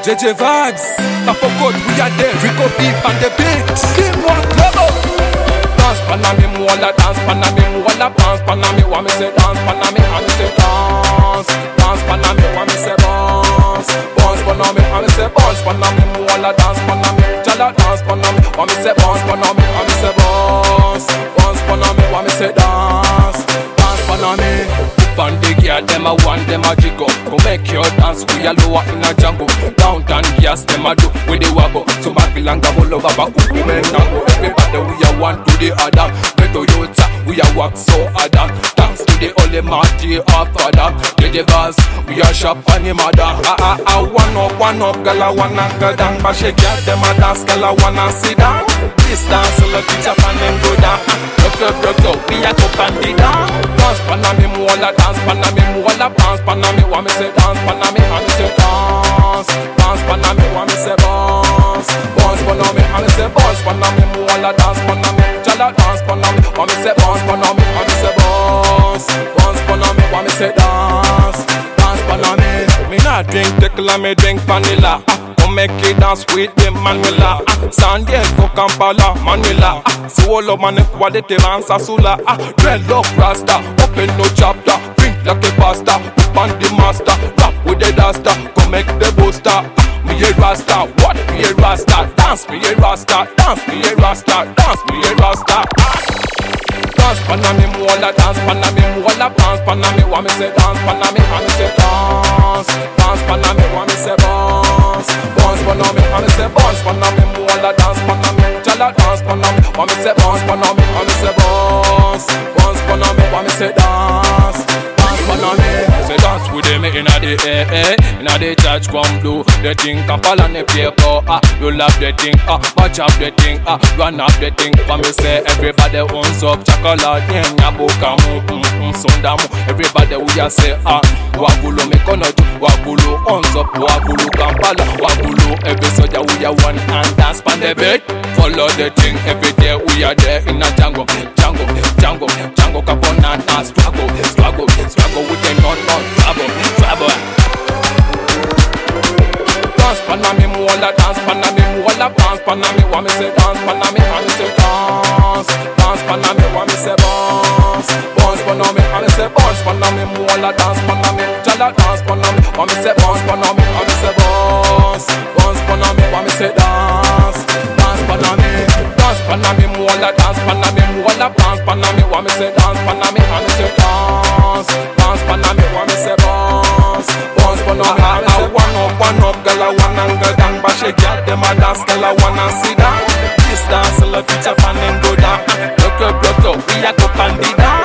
JJ Vibes, Tapokot, we are there. Rico beat on the beat. Team one level. Dance panami, mwala dance panami, mwala dance panami. Wa me say dance panami, and me say dance. Dance panami, wa me say bounce. Bounce panami, and me say bounce panami. Mwala dance panami, jala dance panami. Wa me say bounce panami, and me say bounce. Bounce panami, wa me say dance. Dance panami. Bandig, yeah, them a one, them a jig up. Go make your dance, we a lower in a jungle. Downtown gas, them a do with the wabble. So back belanga all over back, we men nango. Everybody we a one to the other. Beto Yota, we a work so harder. Thanks to the only marty of father. JJ Vibes, we a shop on the mother. One up, girl a wanna go down. But she get them a dance, girl a wanna sit down. This dance, look each up and then go down. Rock up, we a go and the down. Dance panami, mwala dance panami, mwala dance panami. Wa me say dance panami, and me say dance. Dance panami, wa me say bounce. Bounce panami, and me say bounce panami. Mwala dance panami, jala dance panami. Wa me say bounce panami, and me say bounce. Bounce panami, wa me say dance. Dance panami. Me not drink tequila, me drink vanilla. Come make it dance with them Manuela. Sandy for Kampala, Manila. Solo man quality man Sasula. Dreadlock Rasta, open no chapter. Drink like a pasta, up on the master. Rap with the duster, come make the booster. Me a Rasta, what me a Rasta? Dance me a Rasta, dance me a Rasta, dance me a Rasta. Dance panami, mwala dance panami, mwala dance panami. Wa me say dance panami, and me say dance. Dance panami, wa me say bounce. Bounce panami, and me say bounce panami. Mwala dance panami, jala dance panami. Wa me say bounce panami, and me say bounce. Bounce panami, wa me say dance. Dance panami. Say dance with them inna the air, inna the church come do the thing. Kampala ne paper, you love the thing, match up the thing, run up the thing. Wa me say everybody owns up chocolate, nyanya bokamu, sundamu. Everybody we a say wagulu me konoju, wagulu owns up, wagulu Kampala, wagulu. Every soldier we a one and dance pan the beat. Follow the thing every day we are there in a jungle, jungle, jungle, jungle. Kapona na struggle, struggle, struggle with the trouble. Dance panami, mwala dance panami, mwala dance panami. Wa me say dance panami, and me say dance. Dance panami, wa me say bounce. Bounce panami, and me say bounce panami. Mwala dance panami, jala dance panami. Wa me say bounce panami, and me say bounce. Bounce panami, wa me say dance. Dance panami, dance panami, mwala dance panami, mwala dance panami. Wa me say dance panami, and me say dance. Dance panami, wa me say bounce. Bounce panami, and me say one up, girl I wanna go down. But she get them a dance, girl I wanna sit down. This dance, love each up and then go down. Look up, we a go and the down.